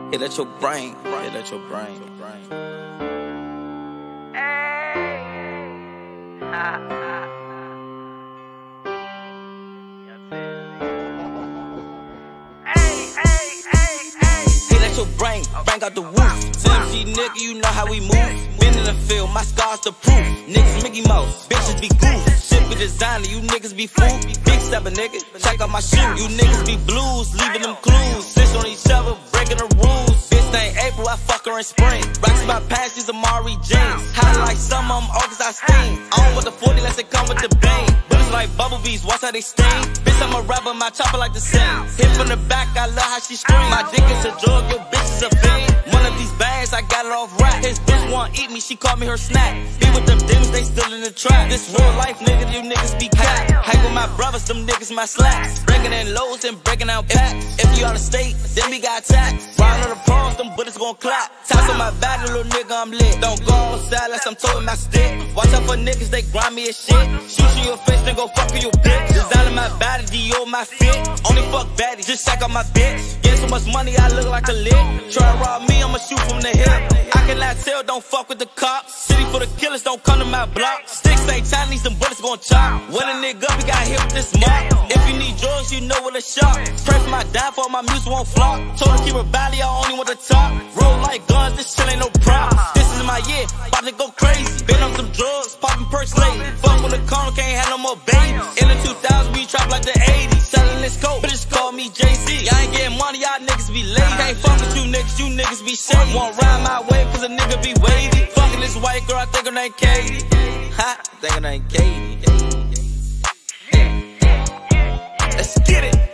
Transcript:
Hit at your brain. Hit at your brain. Hit at your brain, bang out the roof. TMC nigga, you know how we move. Been in the field, my scars the proof. Niggas Mickey Mouse, bitches be goof. Shit be designer, you niggas be fool. Big stepper nigga, check out my shoe. You niggas be blues, leaving them clues. Snitch on each other, breaking the rules. Bitch named April, I fuck her in spring. Rocks my pants, these Amari jeans. Hot like summer, I'm August, I steam. I don't want the 40 unless it come with the bang. Bullets like bubble bees, watch how they sting. Bitch, I'm a rapper, my chopper like the same. Hit from the back, I love how she scream. My dick is a drug, your bitch is a fiend. One of these bags, I got it off rap. His bitch wanna eat me, she called me her snack. Be with them demons, they still in the trap. This real life, nigga, you niggas be cat. Hang with my brothers, them niggas my slacks. Bringing in lows and breaking out packs. If you out of state, then we got tax. Riding on the pros, them bullets gon' clap. Toss on my body, little nigga, I'm lit. Don't go outside unless I'm towing my stick. Watch out for niggas, they grind me as shit. Shoot you in your face, then go fuck with your bitch. Designing my body, Dior my fit. Only fuck baddies, just check out my bitch. Get so much money, I look like a lick. Try to rob me, I'ma shoot from the hip. I cannot tell, don't fuck with the cops. City for the killers, don't come to my block. Sticks ain't Chinese, them bullets gon' chop. When a nigga up, we got hit with this mop. If you need drugs, you know what a shot. Pray for my downfall, my music won't flop. Told her keep her body, I only want the top. Roll like guns, this shit ain't no props. This is my year, about to go crazy. Been on some drugs, popping perks late. Fuck with the corner, can't have no more babies. In the 2000s, we trap like the 80s. Selling this coke, bitches call me Jay-Z. I ain't getting money, y'all niggas be lazy. Can't fuck with you niggas be shady. Won't ride my way, cause a nigga be wavy. Fucking this white girl, I think her name Katie. Ha, I think her name Katie. Let's get it.